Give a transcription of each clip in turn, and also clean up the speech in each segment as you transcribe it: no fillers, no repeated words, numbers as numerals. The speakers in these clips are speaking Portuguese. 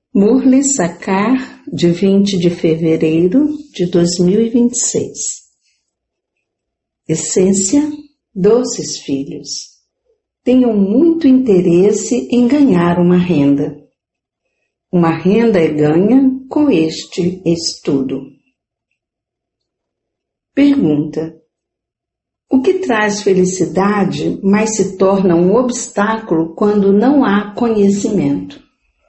Murli Sakar, de 20 de fevereiro de 2026. Essência, doces filhos, tenham muito interesse em ganhar uma renda. Uma renda é ganha com este estudo. Pergunta: o que traz felicidade, mas se torna um obstáculo quando não há conhecimento?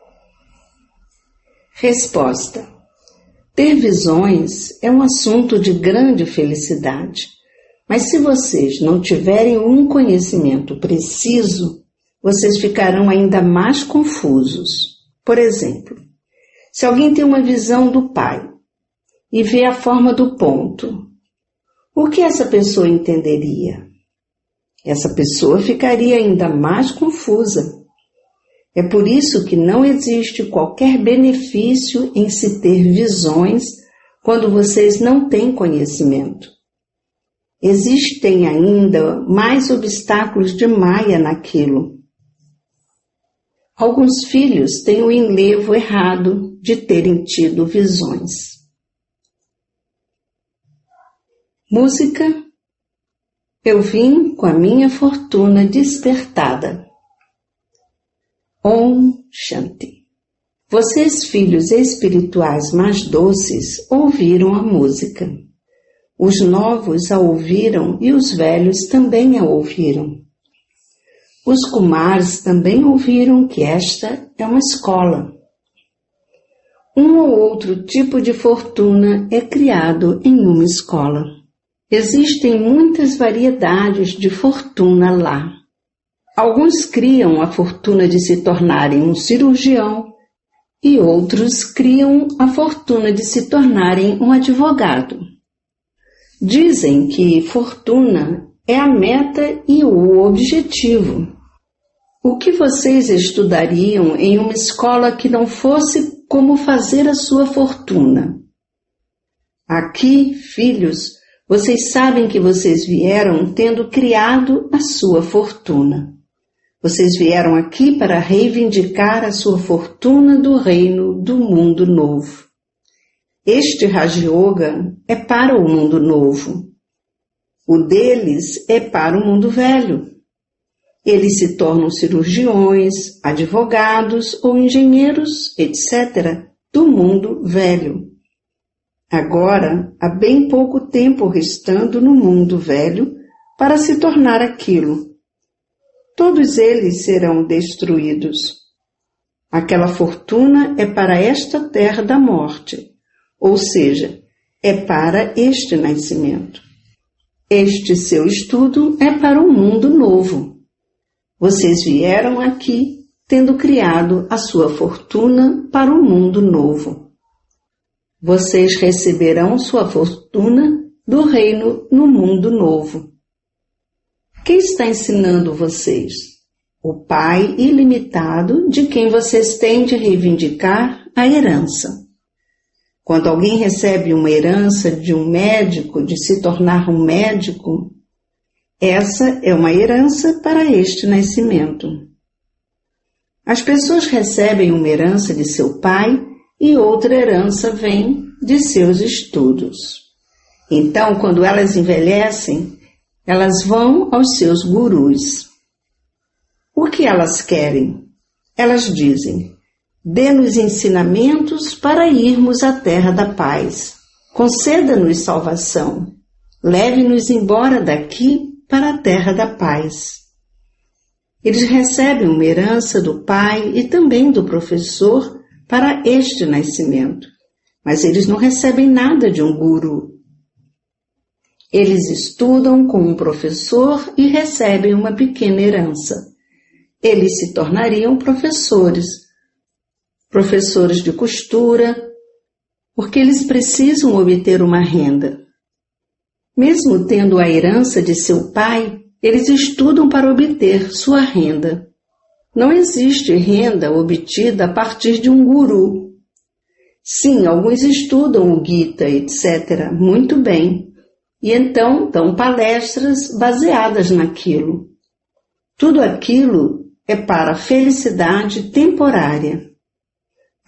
Resposta: ter visões é um assunto de grande felicidade, mas se vocês não tiverem um conhecimento preciso, vocês ficarão ainda mais confusos. Por exemplo, se alguém tem uma visão do Pai e vê a forma do ponto, o que essa pessoa entenderia? Essa pessoa ficaria ainda mais confusa. É por isso que não existe qualquer benefício em se ter visões quando vocês não têm conhecimento. Existem ainda mais obstáculos de Maya naquilo. Alguns filhos têm o enlevo errado de terem tido visões. Música: eu vim com a minha fortuna despertada. Om Shanti. Vocês, filhos espirituais mais doces, ouviram a música. Os novos a ouviram e os velhos também a ouviram. Os Kumars também ouviram que esta é uma escola. Um ou outro tipo de fortuna é criado em uma escola. Existem muitas variedades de fortuna lá. Alguns criam a fortuna de se tornarem um cirurgião e outros criam a fortuna de se tornarem um advogado. Dizem que fortuna é a meta e o objetivo. O que vocês estudariam em uma escola que não fosse como fazer a sua fortuna? Aqui, filhos, vocês sabem que vocês vieram tendo criado a sua fortuna. Vocês vieram aqui para reivindicar a sua fortuna do reino do mundo novo. Este Raja Yoga é para o mundo novo. O deles é para o mundo velho. Eles se tornam cirurgiões, advogados ou engenheiros, etc., do mundo velho. Agora, há bem pouco tempo restando no mundo velho para se tornar aquilo. Todos eles serão destruídos. Aquela fortuna é para esta terra da morte, ou seja, é para este nascimento. Este seu estudo é para um mundo novo. Vocês vieram aqui tendo criado a sua fortuna para o mundo novo. Vocês receberão sua fortuna do reino no mundo novo. Quem está ensinando vocês? O Pai ilimitado de quem vocês têm de reivindicar a herança. Quando alguém recebe uma herança de um médico, de se tornar um médico, essa é uma herança para este nascimento. As pessoas recebem uma herança de seu pai e outra herança vem de seus estudos. Então, quando elas envelhecem, elas vão aos seus gurus. O que elas querem? Elas dizem: dê-nos ensinamentos para irmos à terra da paz. Conceda-nos salvação. Leve-nos embora daqui para a terra da paz. Eles recebem uma herança do pai e também do professor para este nascimento, mas eles não recebem nada de um guru. Eles estudam com um professor e recebem uma pequena herança. Eles se tornariam professores de costura, porque eles precisam obter uma renda. Mesmo tendo a herança de seu pai, eles estudam para obter sua renda. Não existe renda obtida a partir de um guru. Sim, alguns estudam o Gita, etc., muito bem, e então dão palestras baseadas naquilo. Tudo aquilo é para felicidade temporária.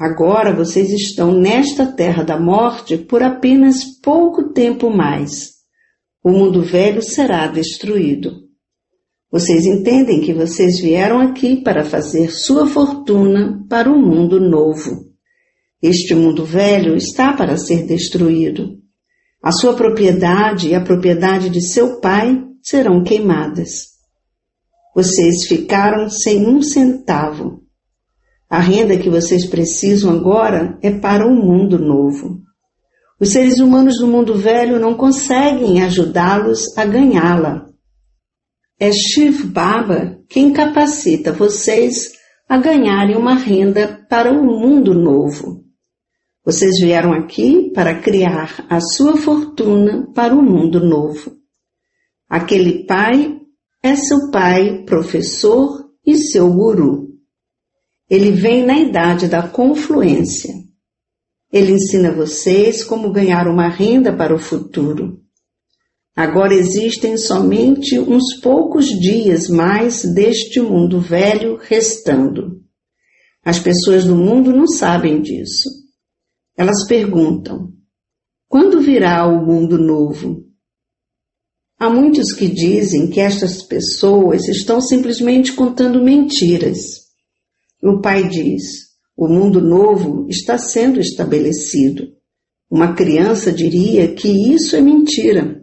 Agora vocês estão nesta terra da morte por apenas pouco tempo mais. O mundo velho será destruído. Vocês entendem que vocês vieram aqui para fazer sua fortuna para o mundo novo. Este mundo velho está para ser destruído. A sua propriedade e a propriedade de seu pai serão queimadas. Vocês ficaram sem um centavo. A renda que vocês precisam agora é para o mundo novo. Os seres humanos do mundo velho não conseguem ajudá-los a ganhá-la. É Shiv Baba quem capacita vocês a ganharem uma renda para o mundo novo. Vocês vieram aqui para criar a sua fortuna para o mundo novo. Aquele pai é seu pai, professor e seu guru. Ele vem na idade da confluência. Ele ensina vocês como ganhar uma renda para o futuro. Agora existem somente uns poucos dias mais deste mundo velho restando. As pessoas do mundo não sabem disso. Elas perguntam: quando virá o mundo novo? Há muitos que dizem que estas pessoas estão simplesmente contando mentiras. O pai diz: o mundo novo está sendo estabelecido. Uma criança diria que isso é mentira.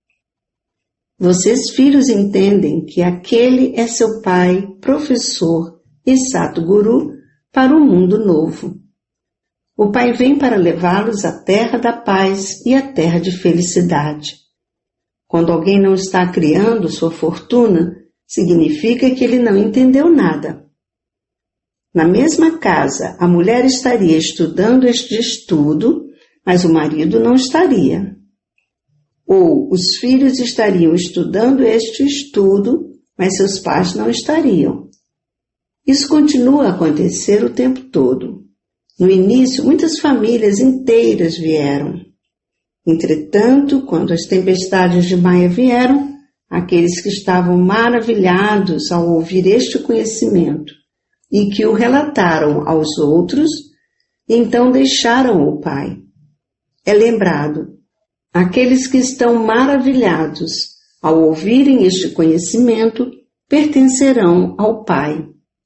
Vocês, filhos, entendem que aquele é seu pai, professor e Satguru para o mundo novo. O pai vem para levá-los à terra da paz e à terra de felicidade. Quando alguém não está criando sua fortuna, significa que ele não entendeu nada. Na mesma casa, a mulher estaria estudando este estudo, mas o marido não estaria. Ou os filhos estariam estudando este estudo, mas seus pais não estariam. Isso continua a acontecer o tempo todo. No início, muitas famílias inteiras vieram. Entretanto, quando as tempestades de Maya vieram, aqueles que estavam maravilhados ao ouvir este conhecimento e que o relataram aos outros, então deixaram o pai. É lembrado, aqueles que estão maravilhados ao ouvirem este conhecimento pertencerão ao pai.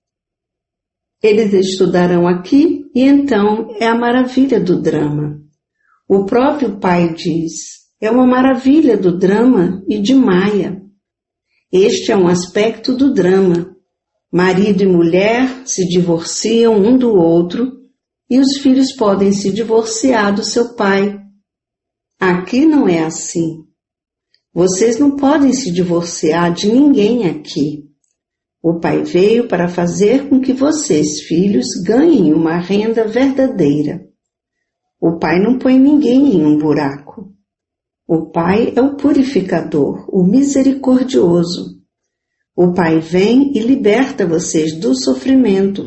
Eles estudarão aqui e então é a maravilha do drama. O próprio pai diz, é uma maravilha do drama e de Maya. Este é um aspecto do drama. Marido e mulher se divorciam um do outro e os filhos podem se divorciar do seu pai. Aqui não é assim. Vocês não podem se divorciar de ninguém aqui. O pai veio para fazer com que vocês, filhos, ganhem uma renda verdadeira. O pai não põe ninguém em um buraco. O pai é o purificador, o misericordioso. O pai vem e liberta vocês do sofrimento.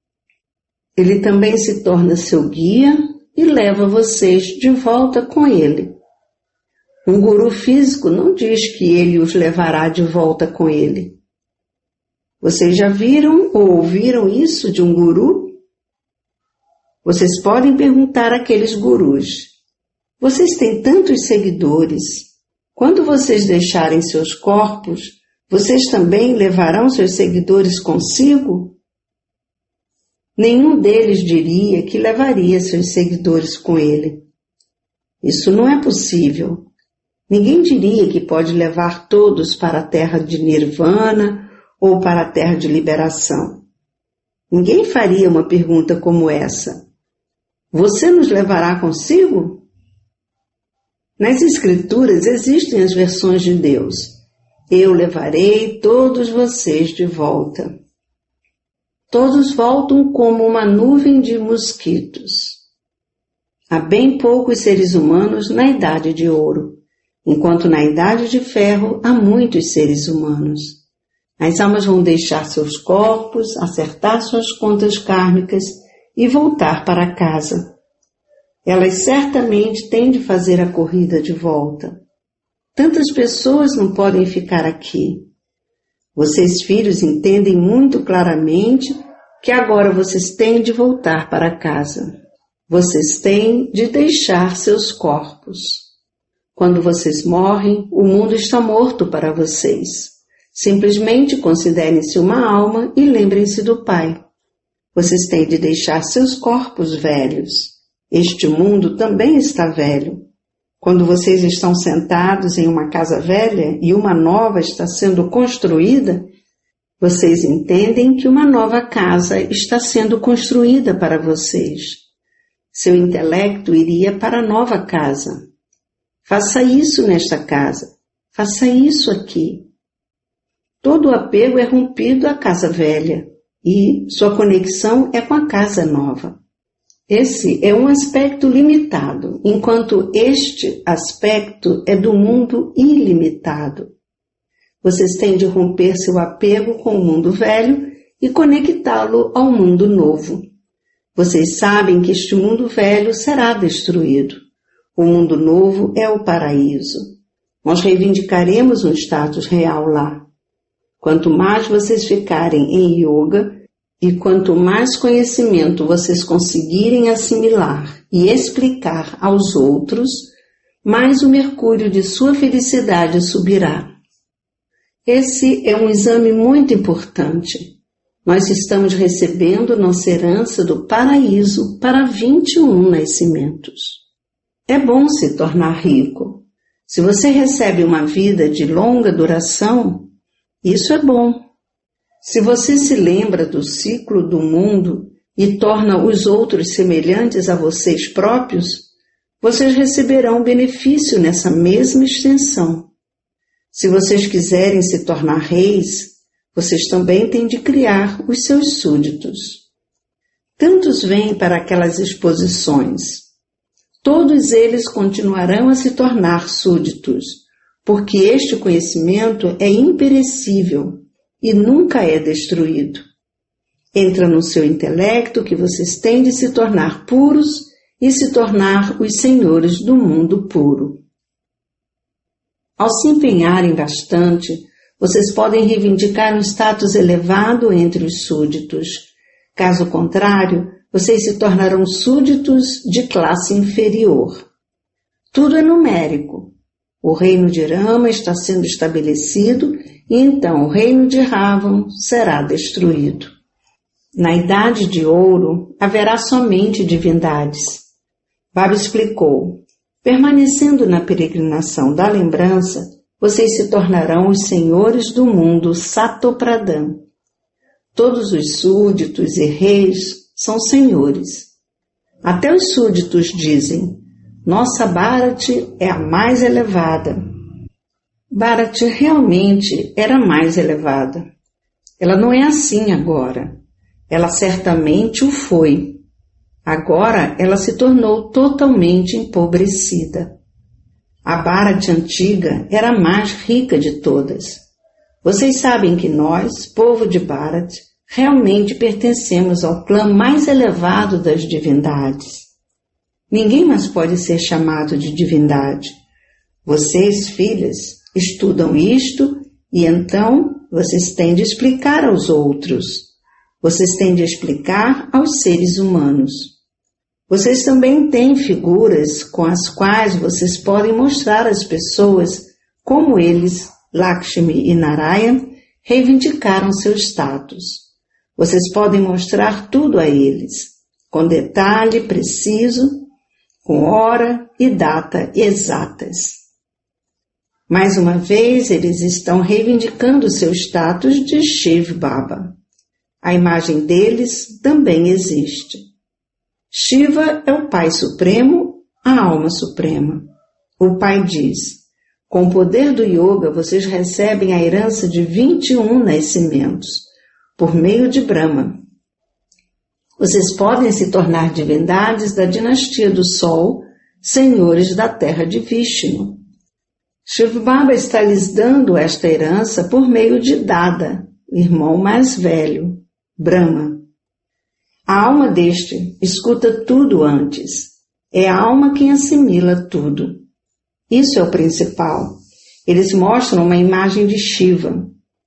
Ele também se torna seu guia e leva vocês de volta com ele. Um guru físico não diz que ele os levará de volta com ele. Vocês já viram ou ouviram isso de um guru? Vocês podem perguntar àqueles gurus. Vocês têm tantos seguidores. Quando vocês deixarem seus corpos, vocês também levarão seus seguidores consigo? Nenhum deles diria que levaria seus seguidores com ele. Isso não é possível. Ninguém diria que pode levar todos para a terra de Nirvana ou para a terra de liberação. Ninguém faria uma pergunta como essa. Você nos levará consigo? Nas Escrituras existem as versões de Deus. Eu levarei todos vocês de volta. Todos voltam como uma nuvem de mosquitos. Há bem poucos seres humanos na idade de ouro, enquanto na idade de ferro há muitos seres humanos. As almas vão deixar seus corpos, acertar suas contas kármicas e voltar para casa. Elas certamente têm de fazer a corrida de volta. Tantas pessoas não podem ficar aqui. Vocês, filhos, entendem muito claramente que agora vocês têm de voltar para casa. Vocês têm de deixar seus corpos. Quando vocês morrem, o mundo está morto para vocês. Simplesmente considerem-se uma alma e lembrem-se do Pai. Vocês têm de deixar seus corpos velhos. Este mundo também está velho. Quando vocês estão sentados em uma casa velha e uma nova está sendo construída, vocês entendem que uma nova casa está sendo construída para vocês. Seu intelecto iria para a nova casa. Faça isso nesta casa. Faça isso aqui. Todo o apego é rompido à casa velha e sua conexão é com a casa nova. Esse é um aspecto limitado, enquanto este aspecto é do mundo ilimitado. Vocês têm de romper seu apego com o mundo velho e conectá-lo ao mundo novo. Vocês sabem que este mundo velho será destruído. O mundo novo é o paraíso. Nós reivindicaremos um status real lá. Quanto mais vocês ficarem em yoga e quanto mais conhecimento vocês conseguirem assimilar e explicar aos outros, mais o mercúrio de sua felicidade subirá. Esse é um exame muito importante. Nós estamos recebendo nossa herança do paraíso para 21 nascimentos. É bom se tornar rico. Se você recebe uma vida de longa duração, isso é bom. Se você se lembra do ciclo do mundo e torna os outros semelhantes a vocês próprios, vocês receberão benefício nessa mesma extensão. Se vocês quiserem se tornar reis, vocês também têm de criar os seus súditos. Tantos vêm para aquelas exposições. Todos eles continuarão a se tornar súditos, porque este conhecimento é imperecível e nunca é destruído. Entra no seu intelecto que vocês têm de se tornar puros e se tornar os senhores do mundo puro. Ao se empenharem bastante, vocês podem reivindicar um status elevado entre os súditos. Caso contrário, vocês se tornarão súditos de classe inferior. Tudo é numérico. O reino de Rama está sendo estabelecido e então o reino de Ravan será destruído. Na Idade de Ouro haverá somente divindades. Baba explicou: permanecendo na peregrinação da lembrança, vocês se tornarão os senhores do mundo Satopradhan. Todos os súditos e reis são senhores. Até os súditos dizem: nossa Bharati é a mais elevada. Bharati realmente era mais elevada. Ela não é assim agora. Ela certamente o foi. Agora ela se tornou totalmente empobrecida. A Bharati antiga era a mais rica de todas. Vocês sabem que nós, povo de Bharati, realmente pertencemos ao clã mais elevado das divindades. Ninguém mais pode ser chamado de divindade. Vocês, filhas, estudam isto e então vocês têm de explicar aos outros. Vocês têm de explicar aos seres humanos. Vocês também têm figuras com as quais vocês podem mostrar às pessoas como eles, Lakshmi e Narayana, reivindicaram seu status. Vocês podem mostrar tudo a eles, com detalhe preciso, com hora e data exatas. Mais uma vez, eles estão reivindicando seu status de Shiv Baba. A imagem deles também existe. Shiva é o Pai Supremo, a Alma Suprema. O Pai diz: com o poder do Yoga, vocês recebem a herança de 21 nascimentos, por meio de Brahma. Vocês podem se tornar divindades da dinastia do Sol, senhores da terra de Vishnu. Shiv Baba está lhes dando esta herança por meio de Dada, o irmão mais velho, Brahma. A alma deste escuta tudo antes. É a alma quem assimila tudo. Isso é o principal. Eles mostram uma imagem de Shiva.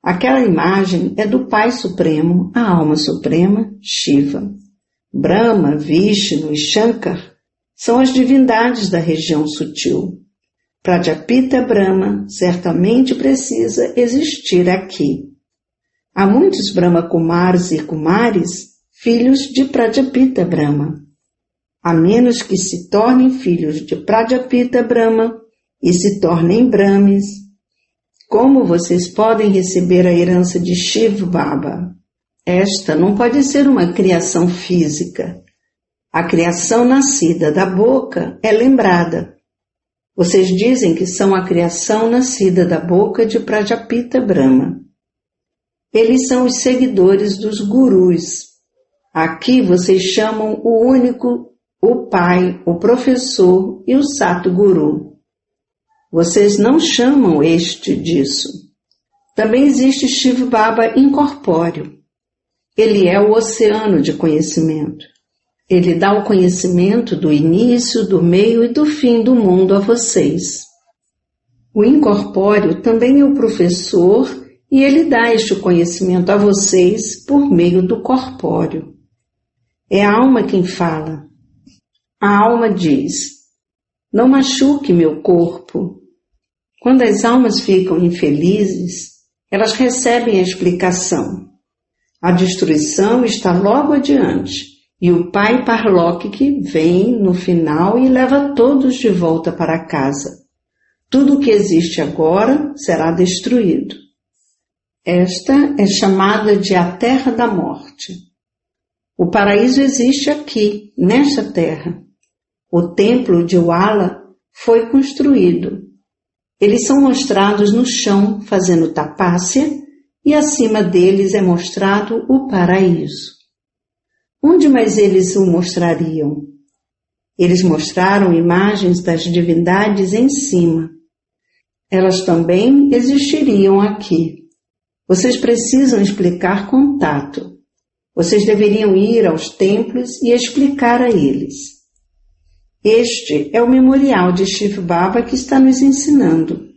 Aquela imagem é do Pai Supremo, a alma suprema, Shiva. Brahma, Vishnu e Shankar são as divindades da região sutil. Prajapita Brahma certamente precisa existir aqui. Há muitos Brahma Kumaras e Kumaris, filhos de Prajapita Brahma. A menos que se tornem filhos de Prajapita Brahma e se tornem Brahmis, como vocês podem receber a herança de Shiv Baba? Esta não pode ser uma criação física. A criação nascida da boca é lembrada. Vocês dizem que são a criação nascida da boca de Prajapita Brahma. Eles são os seguidores dos gurus. Aqui vocês chamam o único, o pai, o professor e o Satguru. Vocês não chamam este disso. Também existe Shiv Baba incorpóreo. Ele é o oceano de conhecimento. Ele dá o conhecimento do início, do meio e do fim do mundo a vocês. O incorpóreo também é o professor e ele dá este conhecimento a vocês por meio do corpóreo. É a alma quem fala. A alma diz: não machuque meu corpo. Quando as almas ficam infelizes, elas recebem a explicação. A destruição está logo adiante. E o pai Parlokik vem no final e leva todos de volta para casa. Tudo o que existe agora será destruído. Esta é chamada de a terra da morte. O paraíso existe aqui, nesta terra. O templo de Wala foi construído. Eles são mostrados no chão fazendo tapácia e acima deles é mostrado o paraíso. Onde mais eles o mostrariam? Eles mostraram imagens das divindades em cima. Elas também existiriam aqui. Vocês precisam explicar contato. Vocês deveriam ir aos templos e explicar a eles. Este é o memorial de Shiv Baba que está nos ensinando.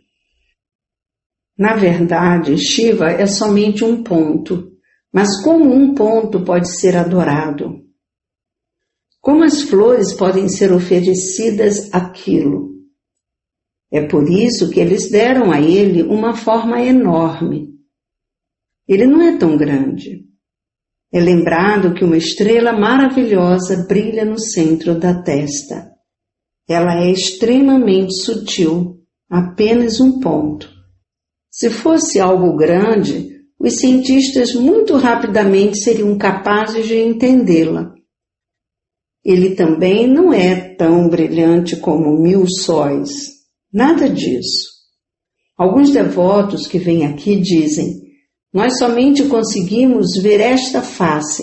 Na verdade, Shiva é somente um ponto. Mas como um ponto pode ser adorado? Como as flores podem ser oferecidas àquilo? É por isso que eles deram a ele uma forma enorme. Ele não é tão grande. É lembrado que uma estrela maravilhosa brilha no centro da testa. Ela é extremamente sutil, apenas um ponto. Se fosse algo grande, os cientistas muito rapidamente seriam capazes de entendê-la. Ele também não é tão brilhante como 1000 sóis. Nada disso. Alguns devotos que vêm aqui dizem: nós somente conseguimos ver esta face.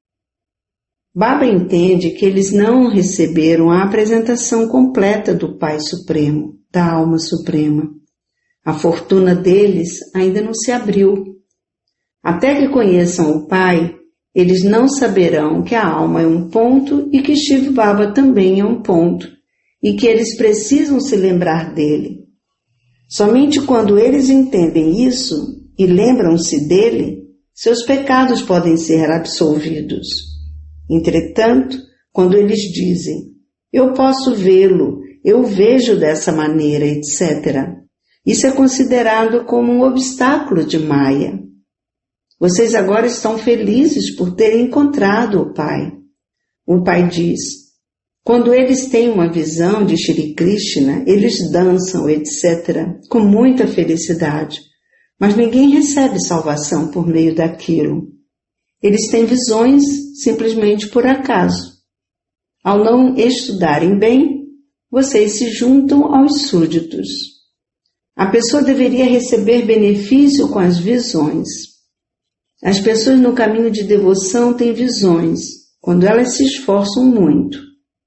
Baba entende que eles não receberam a apresentação completa do Pai Supremo, da Alma Suprema. A fortuna deles ainda não se abriu. Até que conheçam o Pai, eles não saberão que a alma é um ponto e que Shiv Baba também é um ponto, e que eles precisam se lembrar dele. Somente quando eles entendem isso e lembram-se dele, seus pecados podem ser absolvidos. Entretanto, quando eles dizem: eu posso vê-lo, eu vejo dessa maneira, etc., isso é considerado como um obstáculo de Maya. Vocês agora estão felizes por terem encontrado o Pai. O Pai diz: quando eles têm uma visão de Shri Krishna, eles dançam, etc., com muita felicidade, mas ninguém recebe salvação por meio daquilo. Eles têm visões simplesmente por acaso. Ao não estudarem bem, vocês se juntam aos súditos. A pessoa deveria receber benefício com as visões. As pessoas no caminho de devoção têm visões, quando elas se esforçam muito.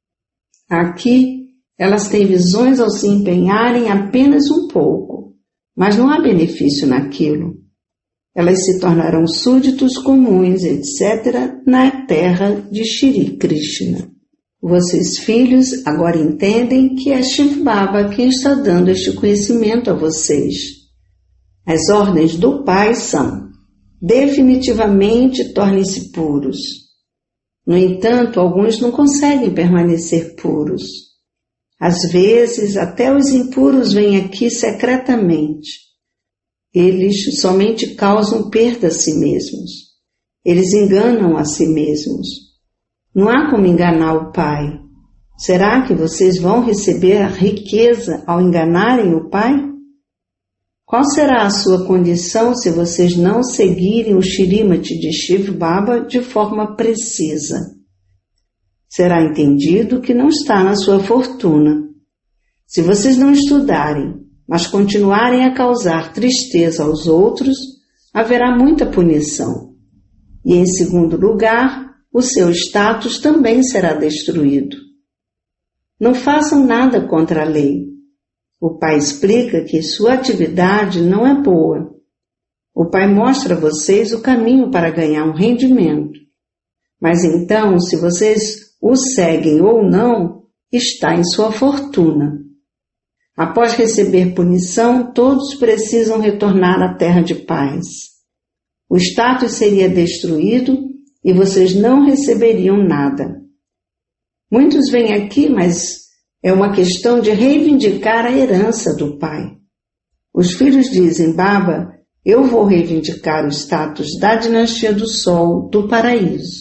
Aqui, elas têm visões ao se empenharem apenas um pouco, mas não há benefício naquilo. Elas se tornarão súditos comuns, etc., na terra de Shri Krishna. Vocês, filhos, agora entendem que é Shiv Baba quem está dando este conhecimento a vocês. As ordens do Pai são: definitivamente tornem-se puros. No entanto, alguns não conseguem permanecer puros. Às vezes, até os impuros vêm aqui secretamente. Eles somente causam perda a si mesmos. Eles enganam a si mesmos. Não há como enganar o Pai. Será que vocês vão receber a riqueza ao enganarem o Pai? Qual será a sua condição se vocês não seguirem o Shrimati de Shiv Baba de forma precisa? Será entendido que não está na sua fortuna. Se vocês não estudarem, mas continuarem a causar tristeza aos outros, haverá muita punição. E em segundo lugar, o seu status também será destruído. Não façam nada contra a lei. O Pai explica que sua atividade não é boa. O Pai mostra a vocês o caminho para ganhar um rendimento. Mas então, se vocês o seguem ou não, está em sua fortuna. Após receber punição, todos precisam retornar à terra de paz. O status seria destruído e vocês não receberiam nada. Muitos vêm aqui, mas é uma questão de reivindicar a herança do Pai. Os filhos dizem: Baba, eu vou reivindicar o status da dinastia do Sol, do paraíso.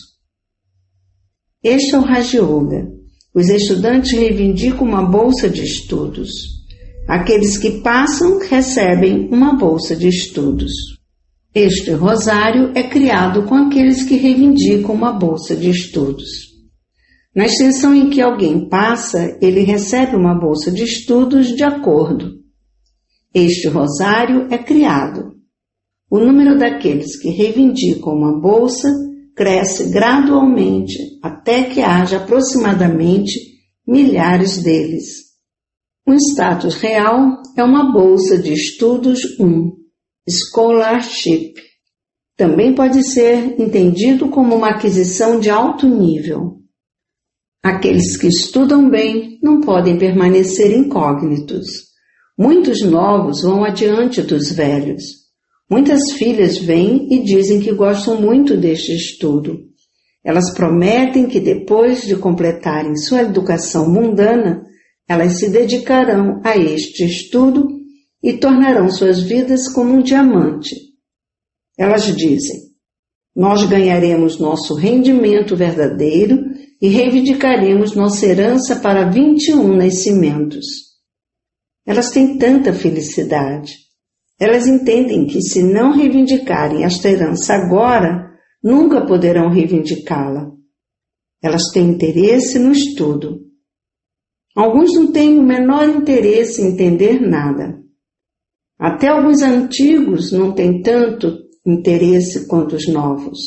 Este é o Raja Yoga. Os estudantes reivindicam uma bolsa de estudos. Aqueles que passam recebem uma bolsa de estudos. Este rosário é criado com aqueles que reivindicam uma bolsa de estudos. Na extensão em que alguém passa, ele recebe uma bolsa de estudos de acordo. Este rosário é criado. O número daqueles que reivindicam uma bolsa cresce gradualmente até que haja aproximadamente milhares deles. Um status real é uma bolsa de estudos 1, scholarship. Também pode ser entendido como uma aquisição de alto nível. Aqueles que estudam bem não podem permanecer incógnitos. Muitos novos vão adiante dos velhos. Muitas filhas vêm e dizem que gostam muito deste estudo. Elas prometem que depois de completarem sua educação mundana, elas se dedicarão a este estudo e tornarão suas vidas como um diamante. Elas dizem: nós ganharemos nosso rendimento verdadeiro e reivindicaremos nossa herança para 21 nascimentos. Elas têm tanta felicidade. Elas entendem que se não reivindicarem esta herança agora, nunca poderão reivindicá-la. Elas têm interesse no estudo. Alguns não têm o menor interesse em entender nada. Até alguns antigos não têm tanto interesse quanto os novos.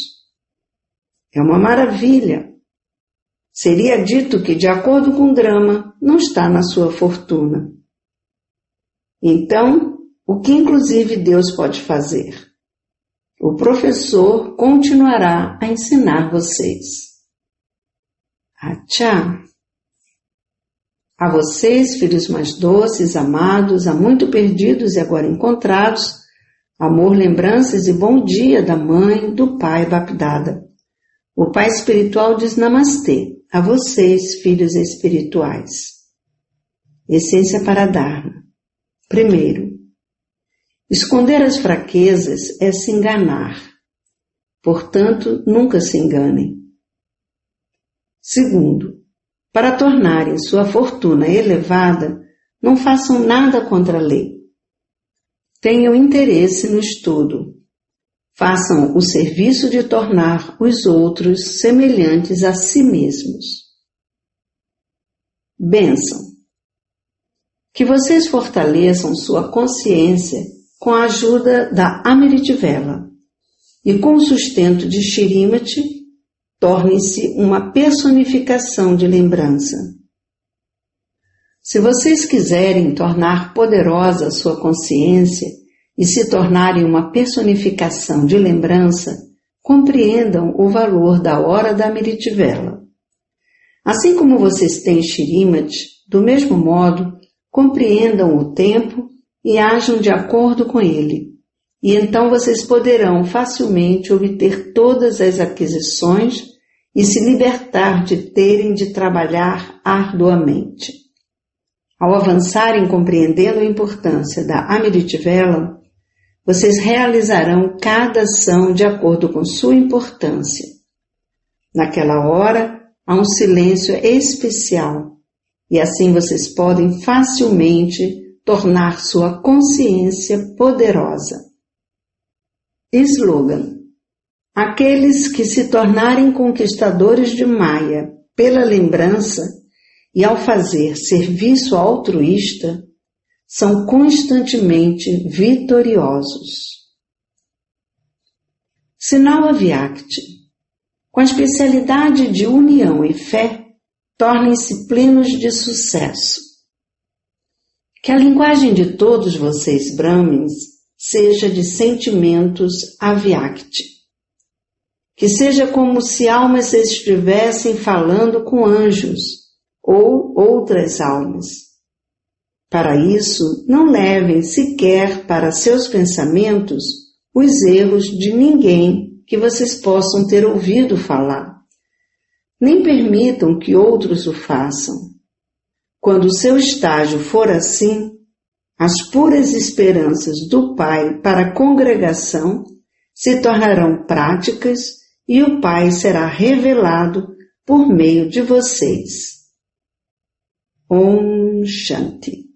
É uma maravilha. Seria dito que, de acordo com o drama, não está na sua fortuna. Então, o que inclusive Deus pode fazer? O professor continuará a ensinar vocês. Atchá! A vocês, filhos mais doces, amados, há muito perdidos e agora encontrados, amor, lembranças e bom dia da mãe, do pai Bapdada. O pai espiritual diz Namastê a vocês, filhos espirituais. Essência para Dharma. Primeiro, esconder as fraquezas é se enganar. Portanto, nunca se enganem. Segundo, para tornarem sua fortuna elevada, não façam nada contra a lei. Tenham interesse no estudo. Façam o serviço de tornar os outros semelhantes a si mesmos. Bênção. Que vocês fortaleçam sua consciência com a ajuda da Amritvela e com o sustento de Shrimati, tornem-se uma personificação de lembrança. Se vocês quiserem tornar poderosa a sua consciência e se tornarem uma personificação de lembrança, compreendam o valor da hora da Amritvela. Assim como vocês têm Shrimati, do mesmo modo, compreendam o tempo e ajam de acordo com ele. e então vocês poderão facilmente obter todas as aquisições e se libertar de terem de trabalhar arduamente. Ao avançarem compreendendo a importância da Amritvela, vocês realizarão cada ação de acordo com sua importância. Naquela hora, há um silêncio especial, e assim vocês podem facilmente tornar sua consciência poderosa. Slogan: aqueles que se tornarem conquistadores de Maya pela lembrança e ao fazer serviço altruísta, são constantemente vitoriosos. Sinal Avyakti: com a especialidade de união e fé, tornem-se plenos de sucesso. Que a linguagem de todos vocês, Brahmins, seja de sentimentos Avyakti. Que seja como se almas estivessem falando com anjos ou outras almas. Para isso, não levem sequer para seus pensamentos os erros de ninguém que vocês possam ter ouvido falar. Nem permitam que outros o façam. Quando o seu estágio for assim, as puras esperanças do Pai para a congregação se tornarão práticas e o Pai será revelado por meio de vocês. Om Shanti.